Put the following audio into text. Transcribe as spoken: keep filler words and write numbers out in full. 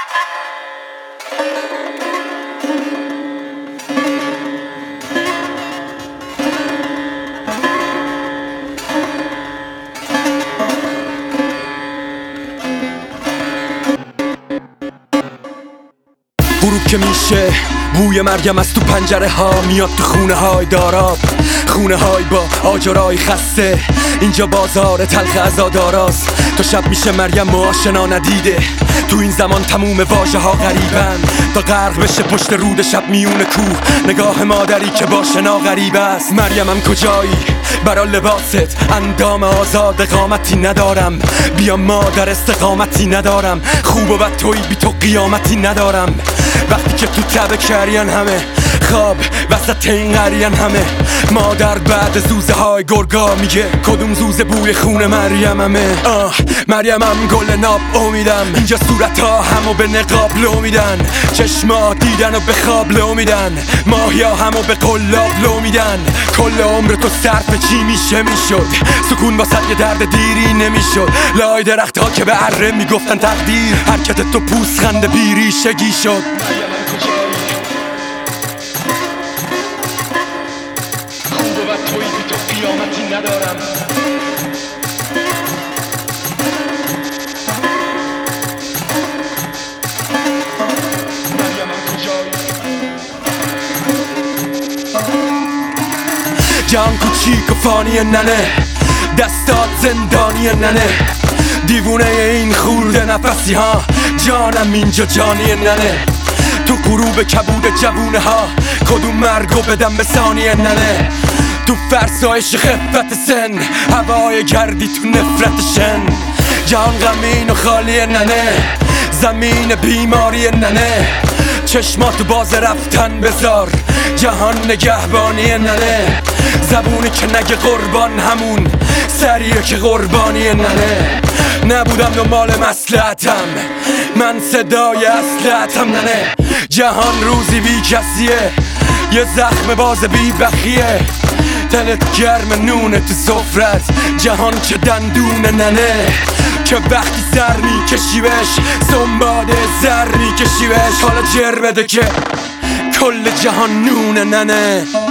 غروب که میشه بوی مریم از تو پنجره ها میاد تو خونه های داراب، خونه های با آجرای خسته. اینجا بازار تلخ عزاداراست. تا شب میشه مریم و آشنا ندیده. تو این زمان تموم واژه ها غریبن، تا غرق بشه پشت رود شب میون کوه. نگاه مادری که با شنا غریب است. مریمم کجایی؟ برا لباست اندام آزاد قامتی ندارم. بیا مادر استقامتی ندارم. خوب و بد توی بی تو قیامتی ندارم. وقتی که تو تبه کرین همه خواب وسط این قرین همه. مادر بعد زوزه های گرگا میگه کدوم زوزه بوی خون مریم همه. آه مریمم گل ناب امیدم. اینجا صورت ها همو به نقاب لو میدن. چشما دیدن و به خواب لو میدن. ماهیا همو به قلاب لو میدن. کل عمر تو صرف چی میشه میشد. سکون واسه یه درد دیری نمیشد. لای درخت ها که به اره میگفتن تقدیر. حرکت تو پوسخند بیری شگی شد. خوب و بد توی بی تو قیامتی ندارم. مریمم کجایی؟ جان کوچیک و فانی ننه، دستات زندانی ننه. دیوونه این خورده نفسی ها، جانم اینجا جانی ننه. تو غروب کبود جوونه ها، کدوم مرگو بدم به ثانیه ننه. تو فرسایش خفت سن، هوای گردی تو نفرت شن. جهان غمین و خالی ننه، زمین بیماری ننه. چشماتو باز رفتن بذار، جهان نگهبانی ننه. زبونی که نگه قربان همون سریه که قربانی ننه. نبودم دنبال مصلحتم، من صدای اصلحتم ننه. جهان روزی بی کسیه، یه زخم باز بی بخیه. دلت گرم نونه تو سفرت، جهان چه دندونه ننه. که وقتی سر میکشی بهش، سنباده زر میکشی بهش. حالا جر بده که کل جهان نونه ننه.